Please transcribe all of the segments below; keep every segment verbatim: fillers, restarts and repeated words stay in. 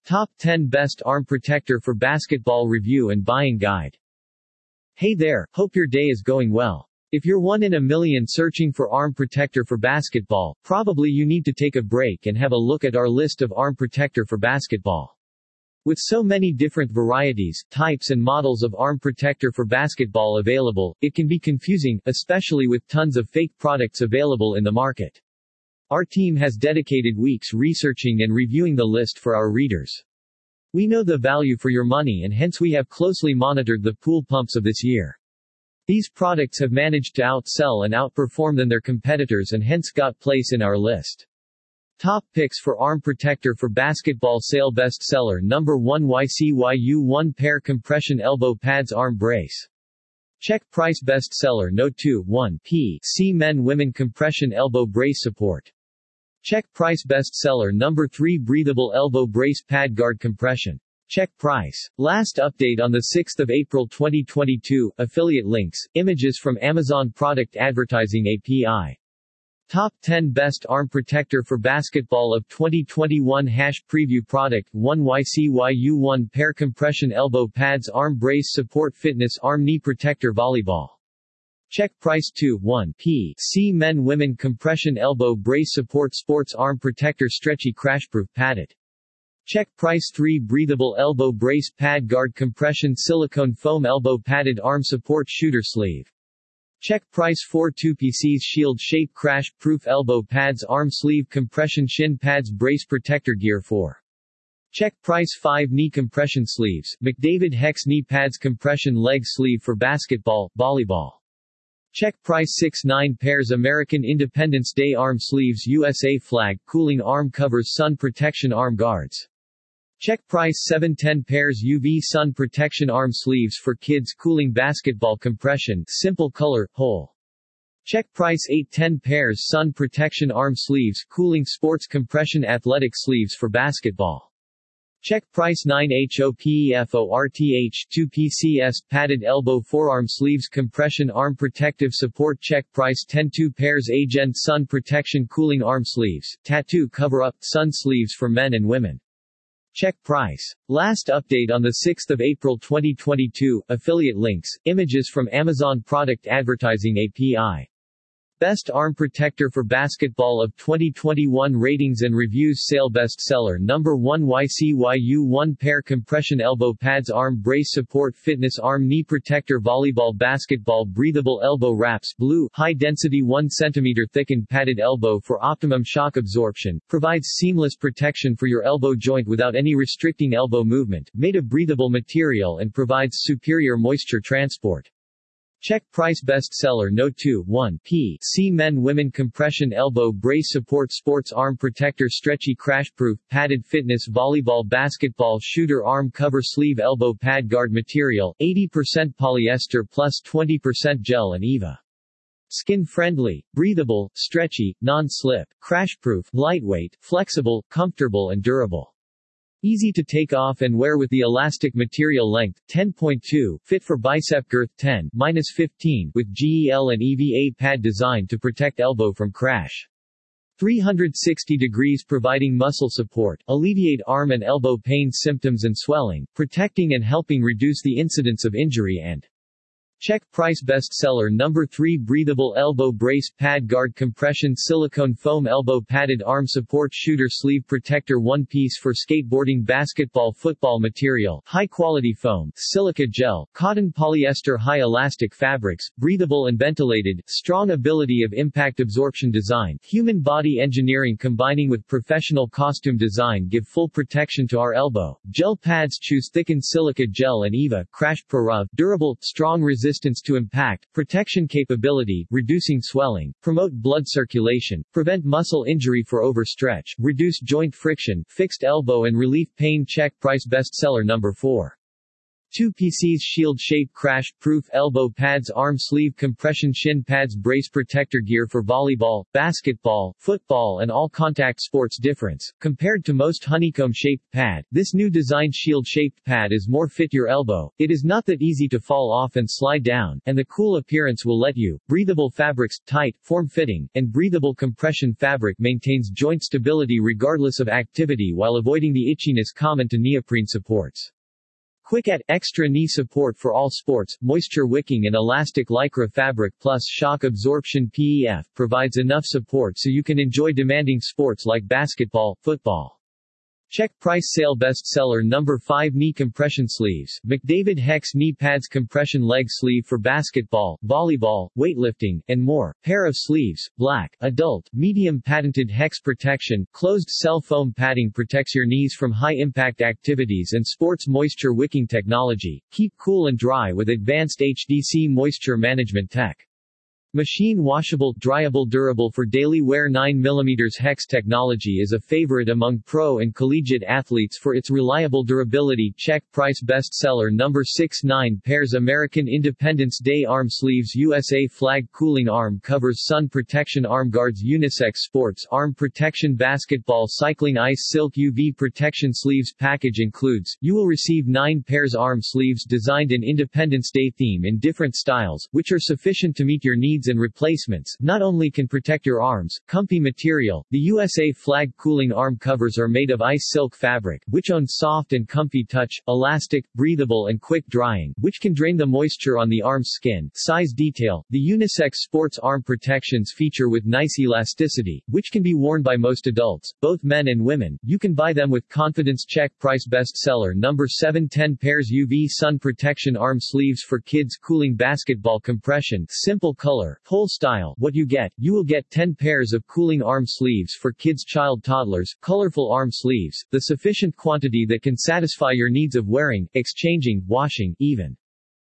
Top ten Best Arm Protector for Basketball Review and Buying Guide. Hey there, hope your day is going well. If you're one in a million searching for arm protector for basketball, probably you need to take a break and have a look at our list of arm protector for basketball. With so many different varieties, types and models of arm protector for basketball available, it can be confusing, especially with tons of fake products available in the market. Our team has dedicated weeks researching and reviewing the list for our readers. We know the value for your money and hence we have closely monitored the pool pumps of this year. These products have managed to outsell and outperform than their competitors and hence got place in our list. Top picks for arm protector for basketball sale bestseller number one Y C Y U one Pair Compression Elbow Pads Arm Brace. Check price bestseller No two one P C Men Women Compression Elbow Brace Support. Check price bestseller number three Breathable Elbow Brace Pad Guard Compression. Check price. Last update on the sixth of April twenty twenty-two, affiliate links, images from Amazon Product Advertising A P I. Top ten Best Arm Protector for Basketball of twenty twenty-one Hash Preview Product one Y C Y U one Pair Compression Elbow Pads Arm Brace Support Fitness Arm Knee Protector Volleyball. Check price two one P C Men Women Compression Elbow Brace Support Sports Arm Protector Stretchy Crashproof Padded. Check price three Breathable Elbow Brace Pad Guard Compression Silicone Foam Elbow Padded Arm Support Shooter Sleeve. Check price four two P C's Shield Shape Crash Proof Elbow Pads Arm Sleeve Compression Shin Pads Brace Protector Gear four. Check price five Knee Compression Sleeves, McDavid Hex Knee Pads Compression Leg Sleeve for Basketball, Volleyball. Check price six nine Pairs American Independence Day Arm Sleeves U S A Flag Cooling Arm Covers Sun Protection Arm Guards. Check price seven ten Pairs U V Sun Protection Arm Sleeves for Kids Cooling Basketball Compression Simple Color, Whole. Check price eight ten Pairs Sun Protection Arm Sleeves Cooling Sports Compression Athletic Sleeves for Basketball. Check price nine HOPEFORTH two P C S Padded Elbow Forearm Sleeves Compression Arm Protective Support. Check price ten two Pairs Agent Sun Protection Cooling Arm Sleeves, Tattoo Cover-Up, Sun Sleeves for Men and Women. Check price. Last update on the sixth of April twenty twenty-two, affiliate links, images from Amazon Product Advertising A P I. Best Arm Protector for Basketball of twenty twenty-one Ratings and Reviews Sale Bestseller number one Y C Y U one Pair Compression Elbow Pads Arm Brace Support Fitness Arm Knee Protector Volleyball Basketball Breathable Elbow Wraps Blue High Density one centimeter Thickened Padded Elbow for Optimum Shock Absorption, provides seamless protection for your elbow joint without any restricting elbow movement, made of breathable material and provides superior moisture transport. Check price bestseller No two one P C Men Women Compression Elbow Brace Support Sports Arm Protector Stretchy Crashproof Padded Fitness Volleyball Basketball Shooter Arm Cover Sleeve Elbow Pad Guard Material, eighty percent polyester plus twenty percent gel and E V A. Skin-friendly, breathable, stretchy, non-slip, crashproof, lightweight, flexible, comfortable and durable. Easy to take off and wear with the elastic material length, ten point two, fit for bicep girth ten to fifteen with G E L and E V A pad designed to protect elbow from crash. three hundred sixty degrees providing muscle support, alleviate arm and elbow pain symptoms and swelling, protecting and helping reduce the incidence of injury and check price bestseller number three Breathable Elbow Brace Pad Guard Compression Silicone Foam Elbow Padded Arm Support Shooter Sleeve Protector one piece for skateboarding basketball football material, high quality foam, silica gel, cotton polyester high elastic fabrics, breathable and ventilated, strong ability of impact absorption design, human body engineering combining with professional costume design give full protection to our elbow. Gel pads choose thickened silica gel and E V A, Crash Pro, durable, strong resistance to impact, protection capability, reducing swelling, promote blood circulation, prevent muscle injury for overstretch, reduce joint friction, fixed elbow and relief pain. Check price bestseller number four. two P Cs Shield Shape Crash-Proof Elbow Pads Arm Sleeve Compression Shin Pads Brace Protector Gear for volleyball, basketball, football and all contact sports. Difference. Compared to most honeycomb-shaped pad, this new designed shield-shaped pad is more fit your elbow, it is not that easy to fall off and slide down, and the cool appearance will let you. Breathable fabrics, tight, form-fitting, and breathable compression fabric maintains joint stability regardless of activity while avoiding the itchiness common to neoprene supports. Quick at extra knee support for all sports, moisture wicking and elastic lycra fabric plus shock absorption P E F provides enough support so you can enjoy demanding sports like basketball, football. Check price sale bestseller number five Knee Compression Sleeves, McDavid Hex Knee Pads Compression Leg Sleeve for basketball, volleyball, weightlifting, and more. Pair of sleeves, black, adult, medium patented Hex protection, closed cell foam padding protects your knees from high-impact activities and sports moisture wicking technology. Keep cool and dry with advanced H D C moisture management tech. Machine washable, dryable durable for daily wear nine millimeter Hex technology is a favorite among pro and collegiate athletes for its reliable durability. Check price bestseller number six nine Pairs American Independence Day Arm Sleeves U S A Flag Cooling Arm Covers Sun Protection Arm Guards Unisex Sports Arm Protection Basketball Cycling Ice Silk U V Protection Sleeves Package includes, you will receive nine pairs arm sleeves designed in Independence Day theme in different styles, which are sufficient to meet your needs and replacements. Not only can protect your arms, comfy material, the U S A Flag cooling arm covers are made of ice silk fabric, which owns soft and comfy touch, elastic, breathable and quick drying, which can drain the moisture on the arm's skin. Size detail, the unisex sports arm protections feature with nice elasticity, which can be worn by most adults, both men and women. You can buy them with confidence. Check price bestseller number seven ten Pairs U V Sun Protection Arm Sleeves for Kids Cooling Basketball Compression, Simple Color, Pole Style. What you get, you will get ten pairs of cooling arm sleeves for kids, child, toddlers, colorful arm sleeves, the sufficient quantity that can satisfy your needs of wearing, exchanging, washing, even.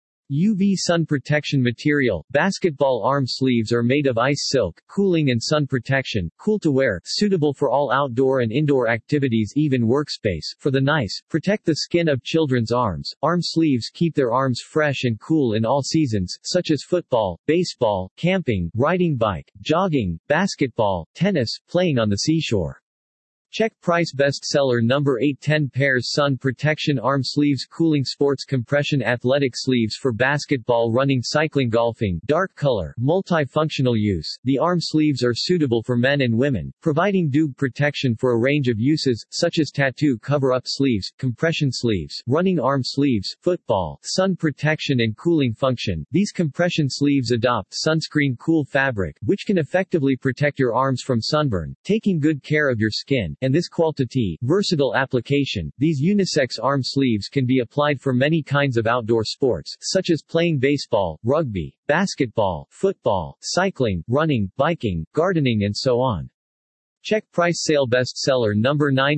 U V sun protection material. Basketball arm sleeves are made of ice silk, cooling and sun protection, cool to wear, suitable for all outdoor and indoor activities, even workspace. For the nice, protect the skin of children's arms. Arm sleeves keep their arms fresh and cool in all seasons, such as football, baseball, camping, riding bike, jogging, basketball, tennis, playing on the seashore. Check price bestseller number eight ten Pairs Sun Protection Arm Sleeves Cooling Sports Compression Athletic Sleeves for basketball, running, cycling, golfing. Dark color, multifunctional use. The arm sleeves are suitable for men and women, providing dew protection for a range of uses, such as tattoo cover-up sleeves, compression sleeves, running arm sleeves, football, sun protection and cooling function. These compression sleeves adopt sunscreen cool fabric, which can effectively protect your arms from sunburn, taking good care of your skin. And this quality, versatile application. These unisex arm sleeves can be applied for many kinds of outdoor sports, such as playing baseball, rugby, basketball, football, cycling, running, biking, gardening and so on. Check price sale bestseller number nine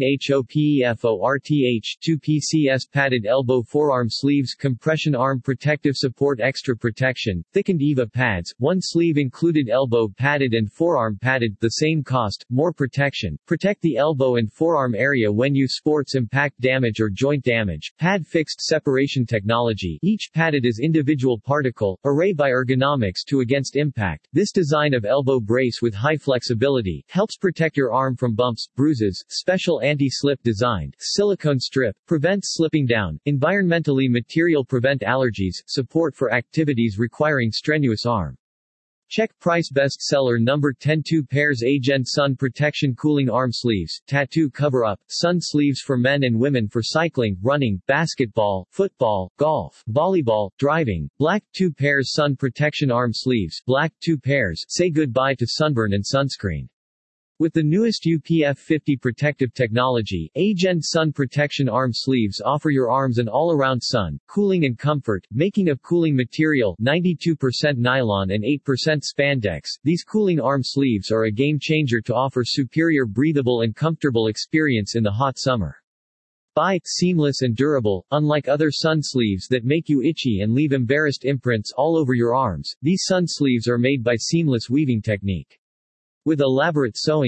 HOPEFORTH two P C S Padded Elbow Forearm Sleeves Compression Arm Protective Support Extra Protection, Thickened EVA Pads, one sleeve included elbow padded and forearm padded, the same cost, more protection. Protect the elbow and forearm area when you sports impact damage or joint damage. Pad fixed separation technology. Each padded is individual particle, array by ergonomics to against impact. This design of elbow brace with high flexibility helps protect your arm from bumps, bruises. Special anti-slip designed, silicone strip, prevents slipping down. Environmentally material prevent allergies, support for activities requiring strenuous arm. Check price bestseller number ten two Pairs Agent Sun Protection Cooling Arm Sleeves, Tattoo Cover-Up, Sun Sleeves for men and women for cycling, running, basketball, football, golf, volleyball, driving. Black two Pairs Sun Protection Arm Sleeves, Black two Pairs, say goodbye to sunburn and sunscreen. With the newest U P F fifty protective technology, Agent Sun Protection Arm Sleeves offer your arms an all-around sun, cooling and comfort. Making of cooling material, ninety-two percent nylon and eight percent spandex, these cooling arm sleeves are a game-changer to offer superior breathable and comfortable experience in the hot summer. Buy, seamless and durable. Unlike other sun sleeves that make you itchy and leave embarrassed imprints all over your arms, these sun sleeves are made by seamless weaving technique. With elaborate sewing in.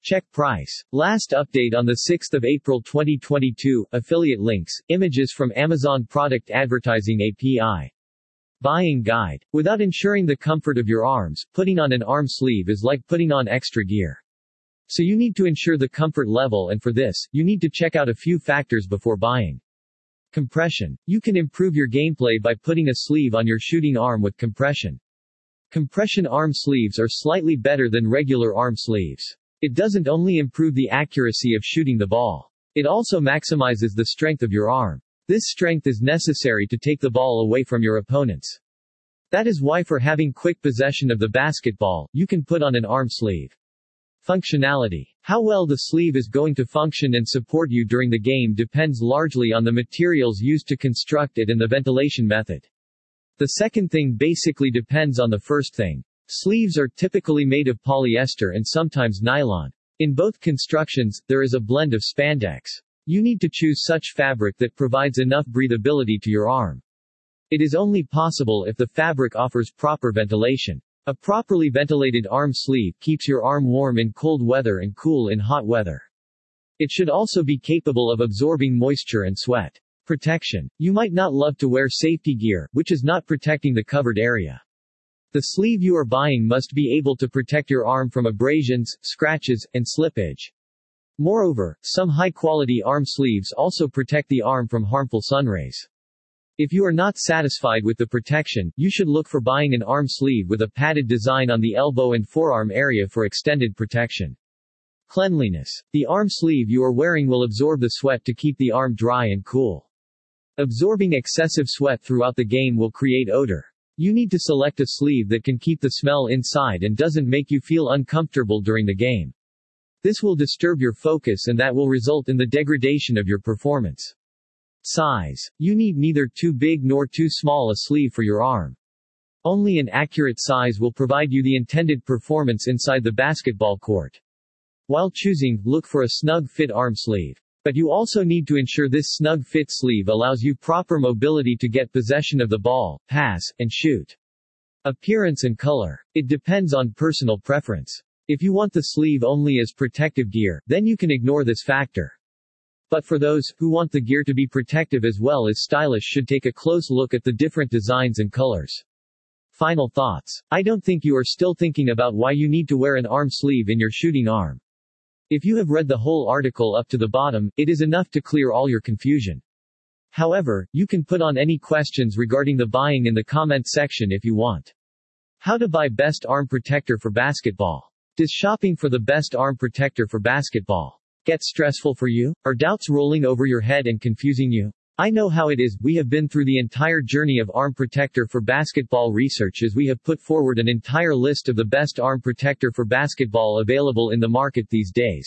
Check price. Last update on the sixth of April twenty twenty-two, affiliate links, images from Amazon Product Advertising A P I. Buying guide. Without ensuring the comfort of your arms, putting on an arm sleeve is like putting on extra gear. So you need to ensure the comfort level, and for this, you need to check out a few factors before buying. Compression. You can improve your gameplay by putting a sleeve on your shooting arm with compression. Compression arm sleeves are slightly better than regular arm sleeves. It doesn't only improve the accuracy of shooting the ball. It also maximizes the strength of your arm. This strength is necessary to take the ball away from your opponents. That is why for having quick possession of the basketball, you can put on an arm sleeve. Functionality. How well the sleeve is going to function and support you during the game depends largely on the materials used to construct it and the ventilation method. The second thing basically depends on the first thing. Sleeves are typically made of polyester and sometimes nylon. In both constructions, there is a blend of spandex. You need to choose such fabric that provides enough breathability to your arm. It is only possible if the fabric offers proper ventilation. A properly ventilated arm sleeve keeps your arm warm in cold weather and cool in hot weather. It should also be capable of absorbing moisture and sweat. Protection. You might not love to wear safety gear, which is not protecting the covered area. The sleeve you are buying must be able to protect your arm from abrasions, scratches, and slippage. Moreover, some high-quality arm sleeves also protect the arm from harmful sunrays. If you are not satisfied with the protection, you should look for buying an arm sleeve with a padded design on the elbow and forearm area for extended protection. Cleanliness. The arm sleeve you are wearing will absorb the sweat to keep the arm dry and cool. Absorbing excessive sweat throughout the game will create odor. You need to select a sleeve that can keep the smell inside and doesn't make you feel uncomfortable during the game. This will disturb your focus and that will result in the degradation of your performance. Size. You need neither too big nor too small a sleeve for your arm. Only an accurate size will provide you the intended performance inside the basketball court. While choosing, look for a snug fit arm sleeve. But you also need to ensure this snug fit sleeve allows you proper mobility to get possession of the ball, pass, and shoot. Appearance and color. It depends on personal preference. If you want the sleeve only as protective gear, then you can ignore this factor. But for those who want the gear to be protective as well as stylish should take a close look at the different designs and colors. Final thoughts. I don't think you are still thinking about why you need to wear an arm sleeve in your shooting arm. If you have read the whole article up to the bottom, it is enough to clear all your confusion. However, you can put on any questions regarding the buying in the comment section if you want. How to buy best arm protector for basketball. Does shopping for the best arm protector for basketball get stressful for you? Are doubts rolling over your head and confusing you? I know how it is. We have been through the entire journey of arm protector for basketball research as we have put forward an entire list of the best arm protector for basketball available in the market these days.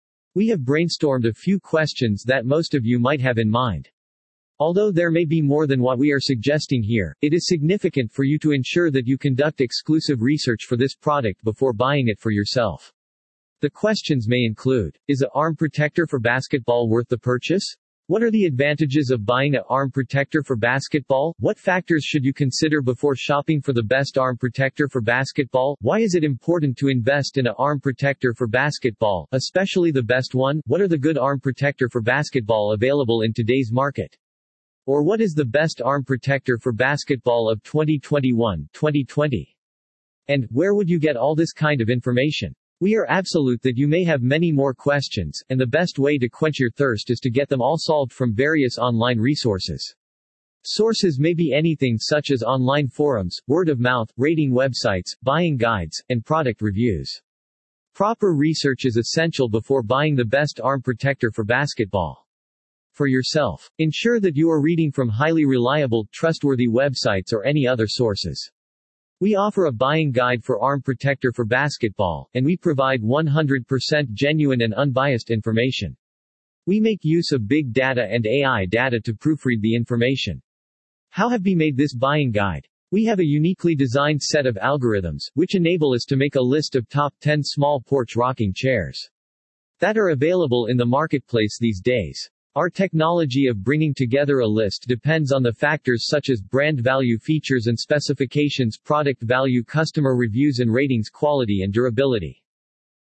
We have brainstormed a few questions that most of you might have in mind. Although there may be more than what we are suggesting here, it is significant for you to ensure that you conduct exclusive research for this product before buying it for yourself. The questions may include: is an arm protector for basketball worth the purchase? What are the advantages of buying an arm protector for basketball? What factors should you consider before shopping for the best arm protector for basketball? Why is it important to invest in an arm protector for basketball, especially the best one? What are the good arm protector for basketball available in today's market? Or what is the best arm protector for basketball of twenty twenty-one twenty twenty? And, where would you get all this kind of information? We are absolute that you may have many more questions, and the best way to quench your thirst is to get them all solved from various online resources. Sources may be anything such as online forums, word of mouth, rating websites, buying guides, and product reviews. Proper research is essential before buying the best arm protector for basketball. For yourself, ensure that you are reading from highly reliable, trustworthy websites or any other sources. We offer a buying guide for arm protector for basketball, and we provide one hundred percent genuine and unbiased information. We make use of big data and A I data to proofread the information. How have we made this buying guide? We have a uniquely designed set of algorithms, which enable us to make a list of top ten small porch rocking chairs that are available in the marketplace these days. Our technology of bringing together a list depends on the factors such as brand value, features and specifications, product value, customer reviews and ratings, quality and durability.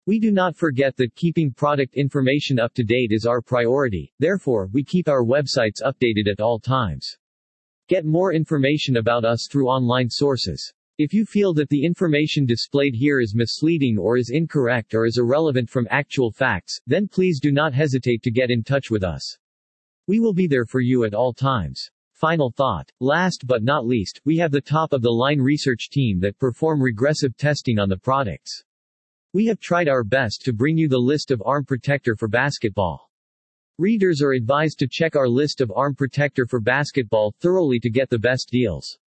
We do not forget that keeping product information up to date is our priority, therefore, we keep our websites updated at all times. Get more information about us through online sources. If you feel that the information displayed here is misleading or is incorrect or is irrelevant from actual facts, then please do not hesitate to get in touch with us. We will be there for you at all times. Final thought. Last but not least, we have the top-of-the-line research team that perform regressive testing on the products. We have tried our best to bring you the list of arm protector for basketball. Readers are advised to check our list of arm protector for basketball thoroughly to get the best deals.